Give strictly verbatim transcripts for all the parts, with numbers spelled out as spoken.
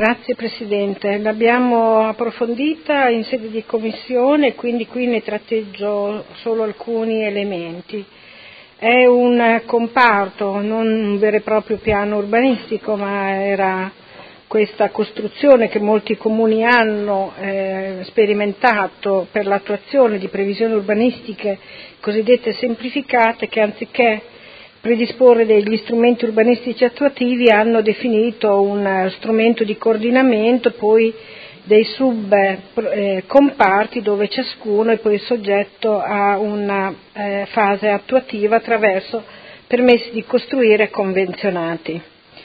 Grazie Presidente, l'abbiamo approfondita in sede di commissione, quindi qui ne tratteggio solo alcuni elementi. È un comparto, non un vero e proprio piano urbanistico, ma era questa costruzione che molti comuni hanno eh, sperimentato per l'attuazione di previsioni urbanistiche cosiddette semplificate, che anziché predisporre degli strumenti urbanistici attuativi hanno definito un strumento di coordinamento, poi dei subcomparti eh, dove ciascuno è poi soggetto a una eh, fase attuativa attraverso permessi di costruire convenzionati.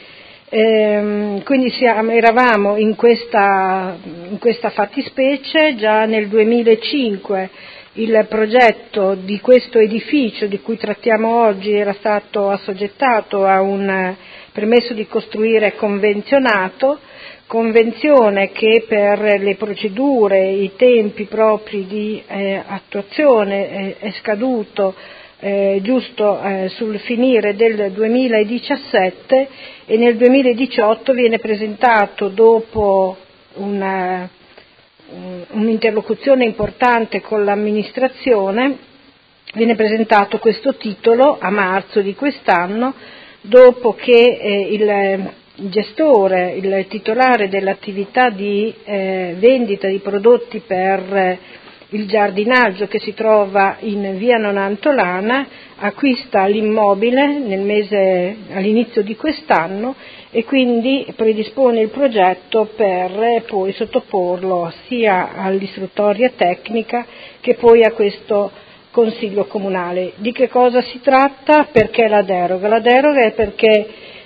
Ehm, quindi siamo, eravamo in questa, in questa fattispecie già nel duemilacinque. Il progetto di questo edificio di cui trattiamo oggi era stato assoggettato a un permesso di costruire convenzionato, convenzione che per le procedure, i tempi propri di eh, attuazione eh, è scaduto eh, giusto eh, sul finire del duemiladiciassette e nel duemiladiciotto viene presentato dopo una un'interlocuzione importante con l'amministrazione, viene presentato questo titolo a marzo di quest'anno, dopo che eh, il gestore, il titolare dell'attività di eh, vendita di prodotti per eh, il giardinaggio che si trova in via Nonantolana acquista l'immobile nel mese, all'inizio di quest'anno, e quindi predispone il progetto per poi sottoporlo sia all'istruttoria tecnica che poi a questo Consiglio Comunale. Di che cosa si tratta? Perché la deroga? La deroga è perché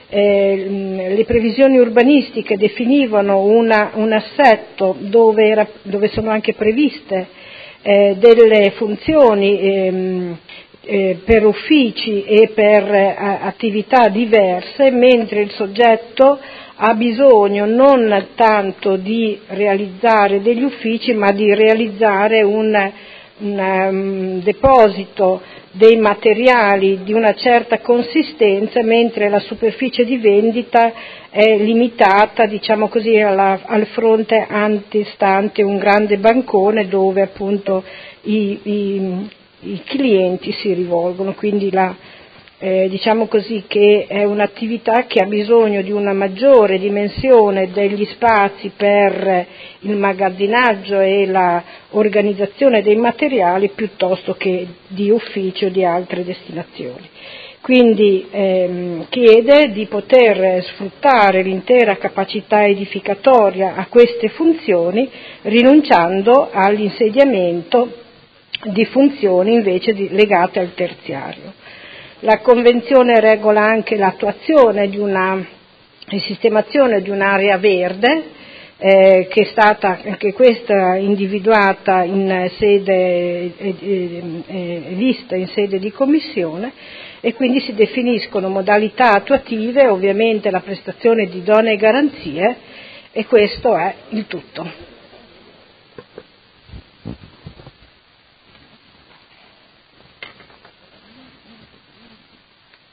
eh, le previsioni urbanistiche definivano una, un assetto dove, era, dove sono anche previste eh, delle funzioni ehm, Eh, per uffici e per eh, attività diverse, mentre il soggetto ha bisogno non tanto di realizzare degli uffici, ma di realizzare un, un um, deposito dei materiali di una certa consistenza, mentre la superficie di vendita è limitata, diciamo così, alla, al fronte antistante un grande bancone dove appunto i, i i clienti si rivolgono, quindi la, eh, diciamo così che è un'attività che ha bisogno di una maggiore dimensione degli spazi per il magazzinaggio e la organizzazione dei materiali piuttosto che di ufficio o di altre destinazioni. Quindi ehm, chiede di poter sfruttare l'intera capacità edificatoria a queste funzioni, rinunciando all'insediamento di funzioni invece di, legate al terziario. La Convenzione regola anche l'attuazione di una di sistemazione di un'area verde eh, che è stata anche questa individuata in sede eh, eh, vista in sede di commissione, e quindi si definiscono modalità attuative, ovviamente la prestazione di idonee garanzie, e questo è il tutto.